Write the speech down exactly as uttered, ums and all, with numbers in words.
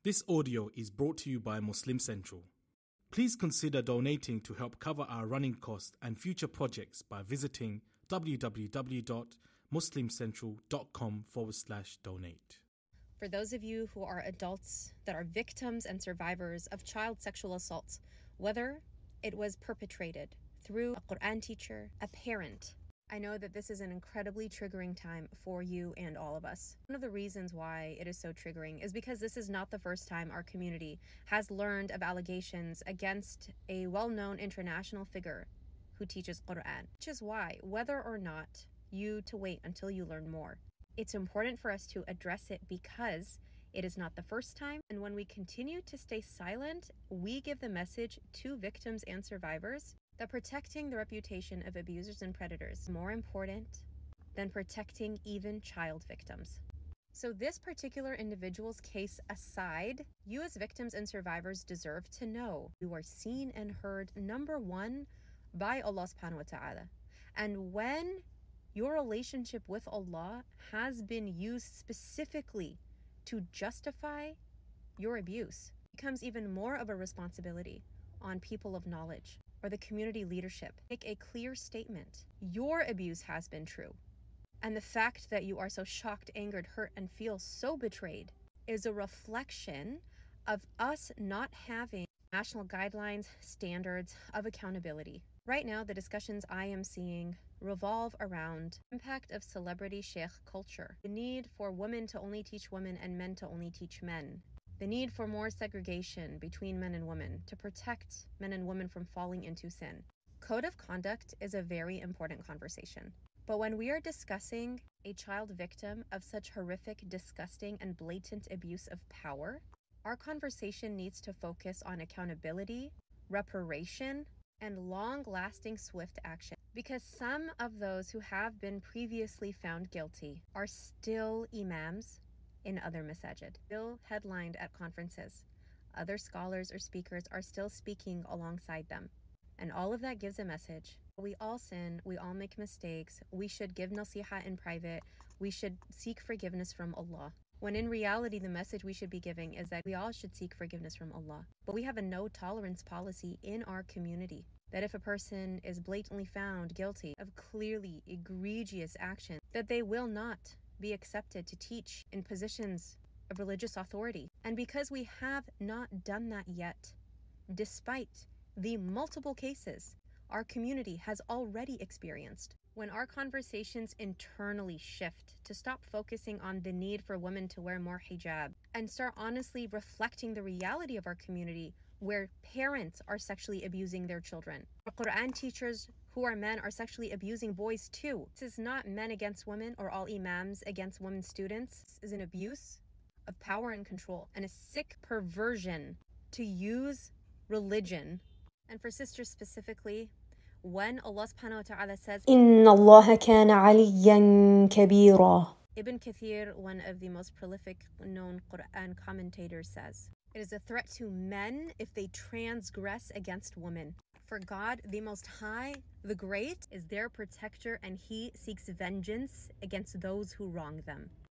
This audio is brought to you by Muslim Central. Please consider donating to help cover our running costs and future projects by visiting www.muslimcentral.com forward slash donate. For those of you who are adults that are victims and survivors of child sexual assaults, whether it was perpetrated through a Quran teacher, a parent, I know that this is an incredibly triggering time for you and all of us. One of the reasons why it is so triggering is because this is not the first time our community has learned of allegations against a well-known international figure who teaches Quran. Which is why, whether or not you to wait until you learn more, it's important for us to address it because it is not the first time. And when we continue to stay silent, we give the message to victims and survivors that protecting the reputation of abusers and predators is more important than protecting even child victims. So this particular individual's case aside, you as victims and survivors deserve to know you are seen and heard, number one, by Allah subhanahu wa ta'ala. And when your relationship with Allah has been used specifically to justify your abuse, it becomes even more of a responsibility on people of knowledge or the community leadership. Make a clear statement. Your abuse has been true. And the fact that you are so shocked, angered, hurt, and feel so betrayed is a reflection of us not having national guidelines, standards of accountability. Right now, the discussions I am seeing revolve around the impact of celebrity sheikh culture, the need for women to only teach women and men to only teach men, the need for more segregation between men and women to protect men and women from falling into sin. Code of conduct is a very important conversation. But when we are discussing a child victim of such horrific, disgusting, and blatant abuse of power, our conversation needs to focus on accountability, reparation, and long-lasting swift action. Because some of those who have been previously found guilty are still imams in other masajid, still headlined at conferences. Other scholars or speakers are still speaking alongside them. And all of that gives a message. We all sin, we all make mistakes, we should give nasiha in private, we should seek forgiveness from Allah. When in reality, the message we should be giving is that we all should seek forgiveness from Allah. But we have a no tolerance policy in our community. That if a person is blatantly found guilty of clearly egregious action, that they will not be accepted to teach in positions of religious authority. And because we have not done that yet, despite the multiple cases our community has already experienced, when our conversations internally shift to stop focusing on the need for women to wear more hijab and start honestly reflecting the reality of our community where parents are sexually abusing their children, our Quran teachers who are men are sexually abusing boys too. This is not men against women or all imams against women students. This is an abuse of power and control and a sick perversion to use religion. And for sisters specifically, when Allah subhanahu wa ta'ala says, إِنَّ اللَّهَ كَانَ عَلِيًّا كَبِيرًا. Ibn Kathir, one of the most prolific known Quran commentators, says, it is a threat to men if they transgress against women. For God, the Most High, the Great, is their protector, and He seeks vengeance against those who wrong them.